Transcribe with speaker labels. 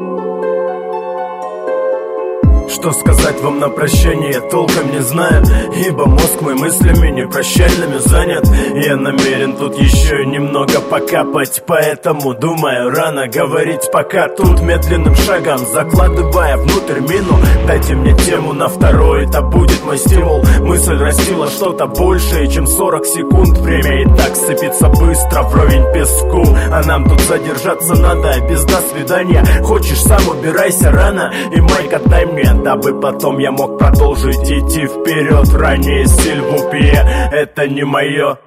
Speaker 1: Что сказать вам на прощание, толком не знаю, ибо мозг мой мыслями непрощальными занят. Я намерен тут еще немного покапать, поэтому думаю, рано говорить пока. Тут медленным шагом закладывая внутрь мину. Дайте мне тему на второй, это будет мой стимул. Мысль растила что-то большее, чем 40 секунд. Время и так сыпется быстро вровень песку, а нам тут задержаться надо без до свидания. Хочешь сам, убирайся рано и майка дай мне, дабы потом я мог продолжить идти вперед. Ранее стиль в упе, это не мое.